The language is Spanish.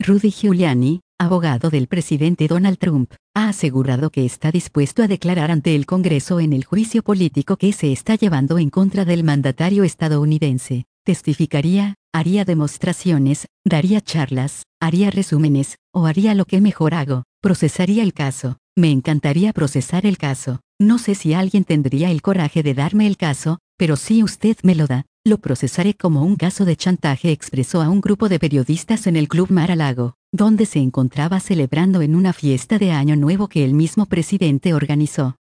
Rudy Giuliani, abogado del presidente Donald Trump, ha asegurado que está dispuesto a declarar ante el Congreso en el juicio político que se está llevando en contra del mandatario estadounidense. Testificaría, haría demostraciones, daría charlas, haría resúmenes, o haría lo que mejor hago, procesaría el caso. Me encantaría procesar el caso. No sé si alguien tendría el coraje de darme el caso, pero si usted me lo da, lo procesaré como un caso de chantaje, expresó a un grupo de periodistas en el Club Mar-a-Lago, donde se encontraba celebrando en una fiesta de Año Nuevo que el mismo presidente organizó.